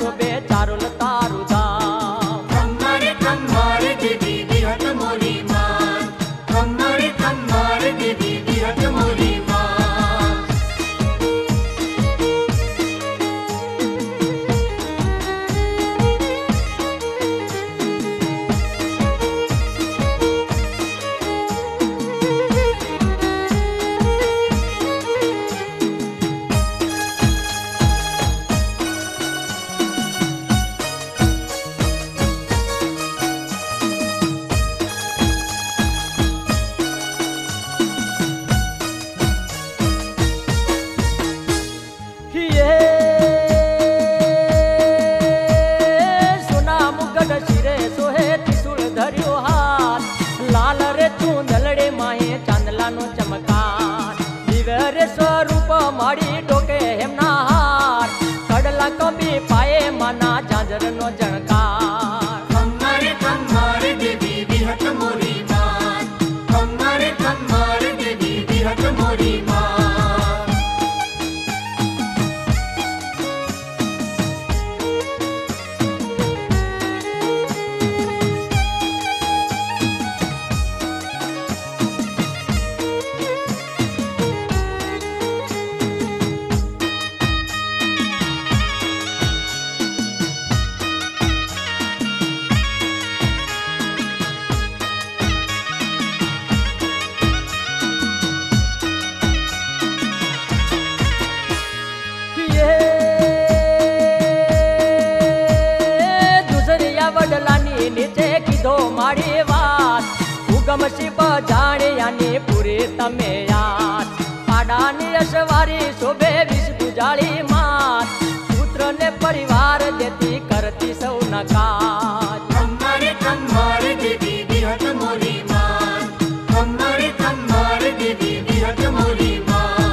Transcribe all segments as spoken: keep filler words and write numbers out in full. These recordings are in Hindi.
शोभे चारुल तारु धाम। खम्मारे खम्मारे देवी बिहत मोरी मां, खम्मारे खम्मारे देवी बिहत मोरी मां। स्वरूप माड़ी डोके हेमना हार कड़ला कभी पाए मना झांझर नो जणकार। खम्मारे खम्मारे देवी बिहत मोरी मां, खम्मारे खम्मारे देवी बिहत मोरी मां। नीचे कीधो माड़ी बात उगम शिव जाने यानी पूरे तमे याद। पाडानी अशवारी शोभे विष पुजाली मात पुत्र ने परिवार देती करती सौ नकाज। खम्मारे खम्मारे देवी बिहत मोरी मां, खम्मारे खम्मारे देवी बिहत मोरी मां।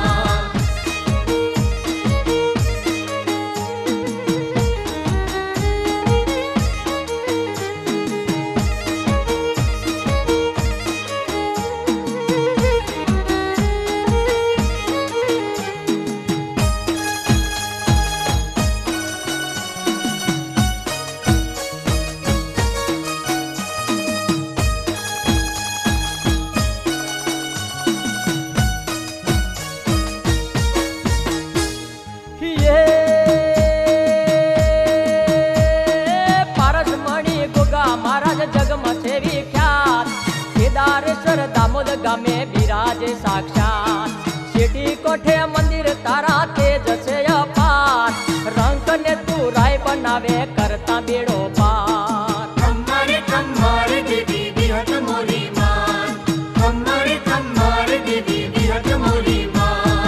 केदारेश्वर दामोद गामे विराजे साक्षात शेटी कोठे मंदिर तारा तेज से अपार रंग ने तू राय बनावे करता बेड़ो पार। खम्मारे खम्मारे देवी बिहत मोरी मां, खम्मारे खम्मारे देवी बिहत मोरी मां।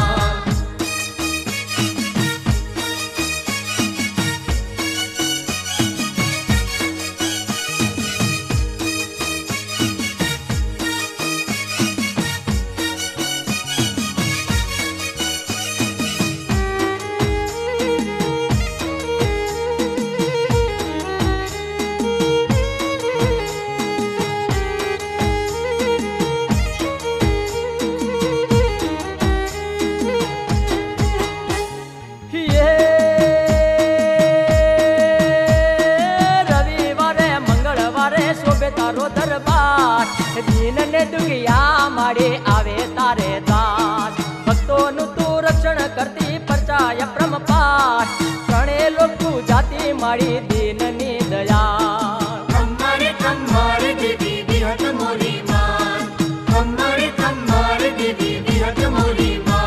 तारो दरबार दीन ने दुखिया माड़े आवे तारे दान भक्तों नु तू रक्षण करती परचाय प्रम पाठ प्रणय लोग तू जाती माड़ी दीन नी दया। खम्मारे खम्मारे देवी बिहत मोरी मां, खम्मारे खम्मारे देवी बिहत मोरी मां।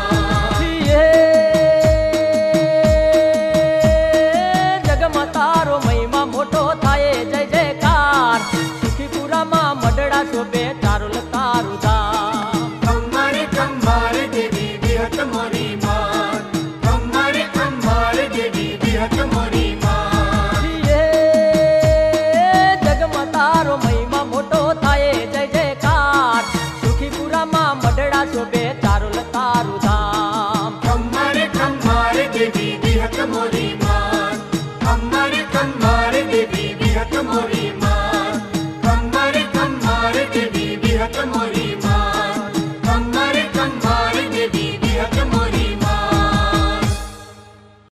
जगमा तारो महिमा मोटो थाये जय जयकार मडड़ा शोभे चारुल तारु धाम। खम्मारे खम्मारे देवी बिहत मोरी मां, खम्मारे खम्मारे देवी बिहत मोरी मां। ये जगमा तारो महिमा मोटो थाये जय जयकार सुखीपुरा मां मडड़ा शोभे चारुल तारु धाम। खम्मारे खम्मारे देवी बिहत मोरी